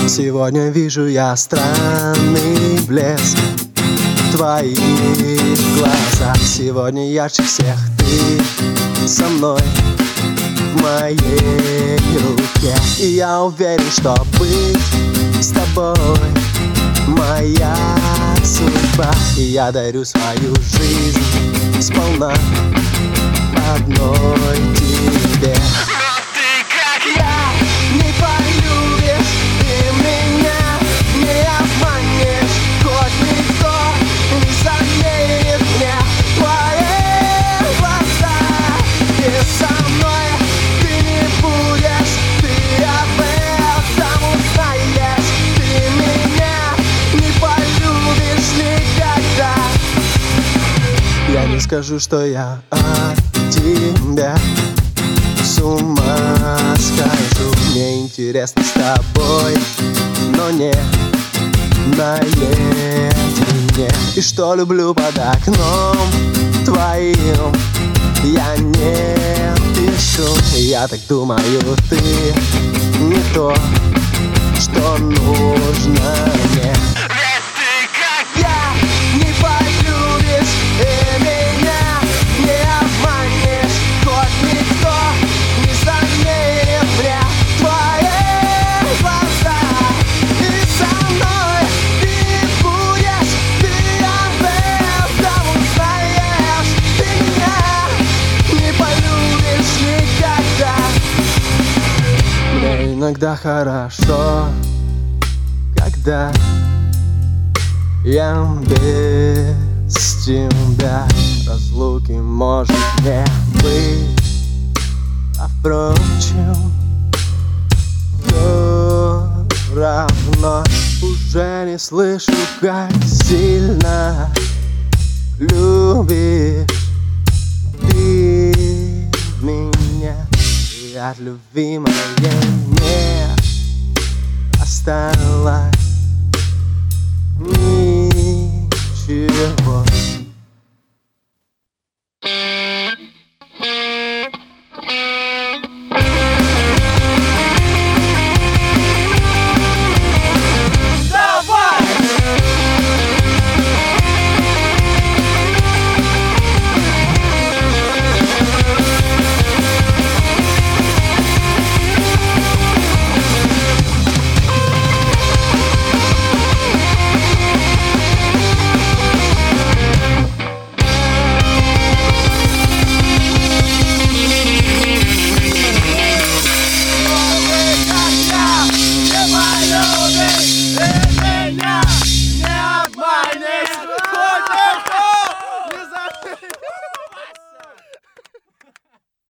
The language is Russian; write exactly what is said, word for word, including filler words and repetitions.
Сегодня вижу я странный блеск в твоих глазах. Сегодня ярче всех ты со мной в моей руке. И я уверен, что быть с тобой моя судьба. И я дарю свою жизнь сполна одной тебе. Я не скажу, что я от тебя с ума схожу. Мне интересно с тобой, но не наедине. И что люблю под окном твоим, я не пишу. Я так думаю, ты не то, что нужно мне. Иногда хорошо, когда я без тебя. Разлуки может не быть, а впрочем все равно. Уже не слышу, как сильно любишь ты меня. И от любви моей не осталось